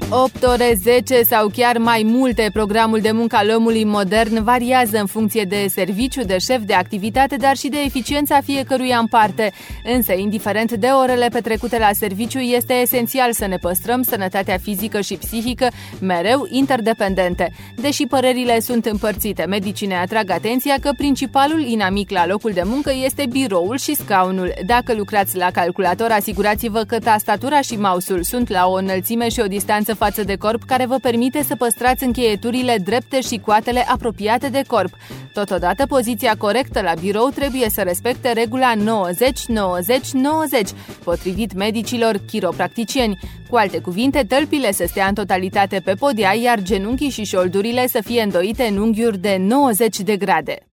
8 ore, 10 sau chiar mai multe. Programul de muncă al omului modern variază în funcție de serviciu, de șef, de activitate, dar și de eficiența fiecăruia în parte. Însă, indiferent de orele petrecute la serviciu, este esențial să ne păstrăm sănătatea fizică și psihică mereu interdependente. Deși părerile sunt împărțite, medicii ne atrag atenția că principalul inamic la locul de muncă este biroul și scaunul. Dacă lucrați la calculator, asigurați-vă că tastatura și mouse-ul sunt la o înălțime și o distanță față de corp care vă permite să păstrați încheieturile drepte și coatele apropiate de corp. Totodată, poziția corectă la birou trebuie să respecte regula 90-90-90, potrivit medicilor chiropracticieni. Cu alte cuvinte, tălpile să stea în totalitate pe podea, iar genunchii și șoldurile să fie îndoite în unghiuri de 90 de grade.